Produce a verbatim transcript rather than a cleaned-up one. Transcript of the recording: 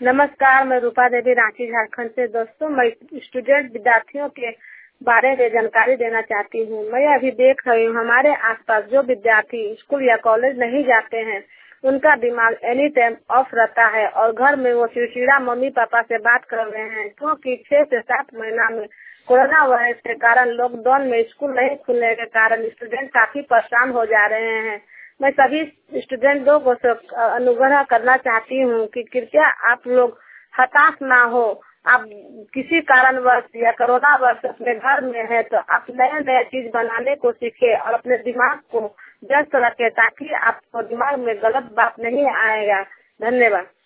नमस्कार, मैं रूपा देवी रांची झारखंड से। दोस्तों, मैं स्टूडेंट विद्यार्थियों के बारे में जानकारी देना चाहती हूँ। मैं अभी देख रही हूँ हमारे आसपास जो विद्यार्थी स्कूल या कॉलेज नहीं जाते हैं, उनका दिमाग एनी टाइम ऑफ रहता है और घर में वो चिड़चिड़ा मम्मी पापा से बात कर रहे हैं, क्योंकि छह से सात महीना में कोरोना वायरस के कारण लॉकडाउन में स्कूल नहीं खुलने के कारण स्टूडेंट काफी परेशान हो जा रहे हैं। मैं सभी स्टूडेंटों को अनुग्रह करना चाहती हूँ कि कृपया आप लोग हताश ना हो। आप किसी कारणवश या कोरोना वर्ष अपने घर में है तो आप नए नए चीज बनाने को सीखे और अपने दिमाग को व्यस्त रखें, ताकि आपको दिमाग में गलत बात नहीं आएगा। धन्यवाद।